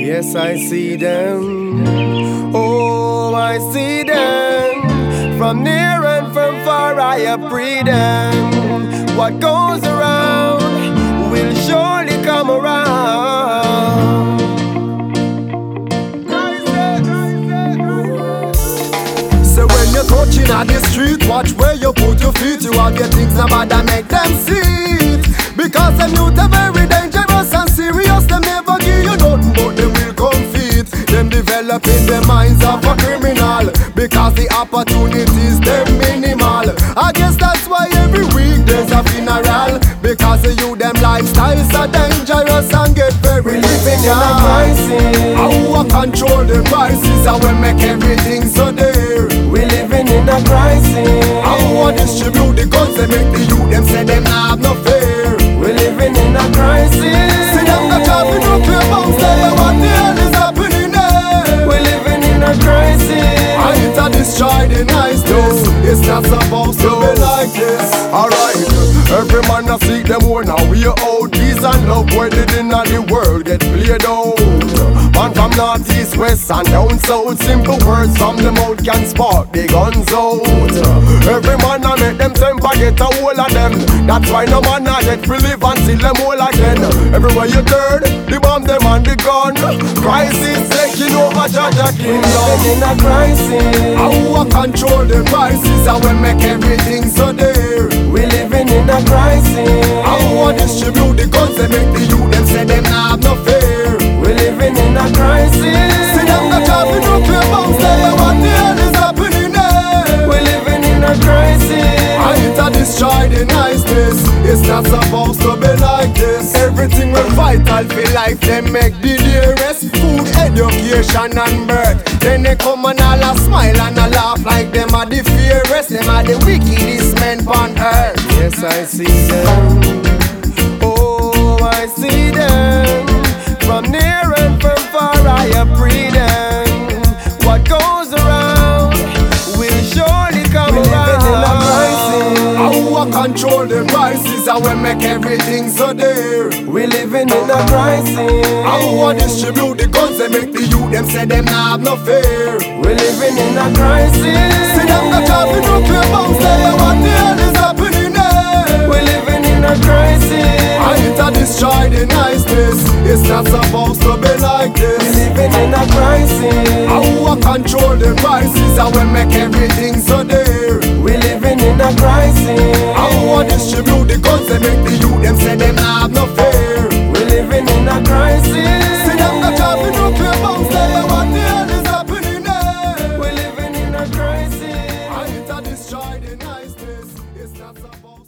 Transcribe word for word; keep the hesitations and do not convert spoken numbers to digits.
Yes, I see them. Oh, I see them. From near and from far, I apprehend them. What goes around will surely come around. So when you're touching at the street, watch where you put your feet. You have your things about that make them see it. Because them youth are very dangerous and serious. Them never give you nothing but them will compete. Them developing their minds of a criminal, because the opportunities them minimal. I guess that's why every week there's a funeral, because the youth them lifestyles are dangerous and get very living in a crisis. How we control the prices and we make everything so dear. We living in a crisis. How we distribute the guns they make the youth them say them have no fear. We living in a crisis. See them got traffic nuclear bombs there. What the hell is happening there? We living in a crisis. And it's a destroy the niceness. It's not supposed to be like this. Alright, every man a seek them more now. We are out, peace and love where the dinner the world get played out. Man from north, east, west and down south. Simple words from the mouth can spark the guns out. Every man a make them temper get a hold of them. That's why no man a get free live until them all again. Everywhere you turn, the bomb them and the gun. Crisis taking over Jaja Kingdom. Living in a crisis. How we control the prices and we make everything so dear. We living in a crisis. How we distribute the guns they make the youth them say them have no fear. We living in a crisis. See them got traffic nuclear bombs there. What the hell is happening there? We living in a crisis. And it's a destroy the niceness. It's not supposed to be like this. Everything we vital for life them make the dearest. Food, education and birth. Then they come and all a smile and a laugh like them are the fearless. Them are the wickedest men on earth. Yes, I see them. Oh, I see them. From near and from far I apprehend them. What goes around will surely come we around. Living in a crisis. How we control the prices and we make everything so dear. We living in a crisis. How we distribute the guns they make the youth them say them have no fear. We living in a crisis. See them got traffic nuclear bombs there. What the hell is happening there? We living in a crisis. And it's a destroy the niceness. It's not supposed to be like this. We living in a crisis. How we control the prices and we make everything so dear. We living in a crisis. How we distribute the guns they make the youth them say them have no fear. We living in a crisis. See them got traffic nuclear bombs there. What the hell is happening there? We living in a crisis. And it's a destroy the niceness. It's not supposed